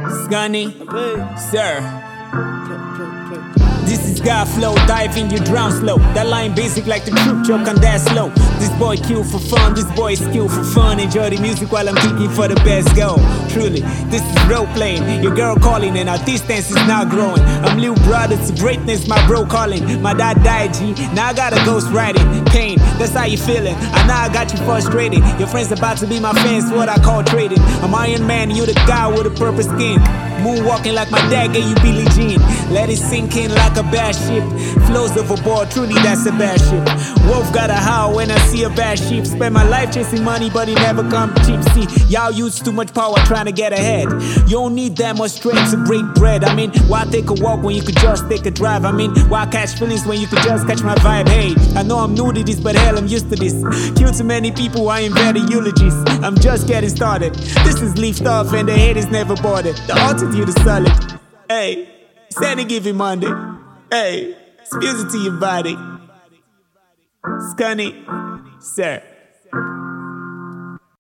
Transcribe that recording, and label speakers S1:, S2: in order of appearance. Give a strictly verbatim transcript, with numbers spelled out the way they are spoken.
S1: Scunny, sir. This is God flow, dive in, you drown slow. That line basic like the truth joke on that slow. This boy kill for fun, this boy is skill for fun. Enjoy the music while I'm kicking for the best go. Truly, this is role playing. Your girl calling and our distance is now growing. I'm little brother to greatness, my bro calling. My dad died, G, now I got a ghost riding. Pain, that's how you feeling. I know I got you frustrated. Your friends about to be my fans, what I call trading. I'm Iron Man, you the guy with a purple skin. Moonwalking like my dad gave you Billie Jean. Let it sink in like a bad ship. Flows overboard, truly that's a bad ship. Wolf got a howl when I see a bad sheep. Spend my life chasing money but it never come cheap. See, y'all use too much power trying to get ahead. You don't need that much strength to break bread. I mean, why take a walk when you could just take a drive? I mean, why catch feelings when you could just catch my vibe? Hey, I know I'm new to this but hell I'm used to this. Kill too many people, I ain't better eulogies. I'm just getting started. This is leafed off and the head is never bothered. The altitude is solid. Hey, it's any given Monday. Hey, spews it to your body. Scunny, sir.